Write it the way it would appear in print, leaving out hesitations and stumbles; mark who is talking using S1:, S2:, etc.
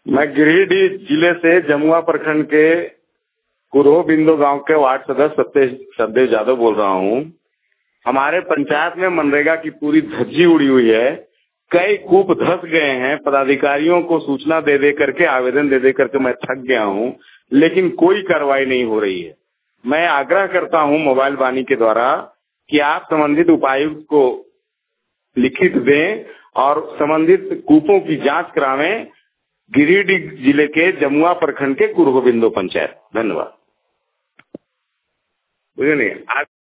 S1: मैं गिरिडीह जिले से जमुआ प्रखंड के कुरहो बिंदु गांव के वार्ड सदस्य सत्यदेव यादव बोल रहा हूं। हमारे पंचायत में मनरेगा की पूरी धज्जी उड़ी हुई है। कई कूप धस गए हैं। पदाधिकारियों को सूचना दे दे करके, आवेदन दे दे करके मैं थक गया हूं, लेकिन कोई कार्रवाई नहीं हो रही है। मैं आग्रह करता हूं मोबाइल वाणी के द्वारा कि आप संबंधित उपायुक्त को लिखित दें और संबंधित कूपों की जांच करावें। गिरिडीह जिले के जमुआ प्रखंड के कुरहो बिंदु पंचायत। धन्यवाद। बुझे नहीं।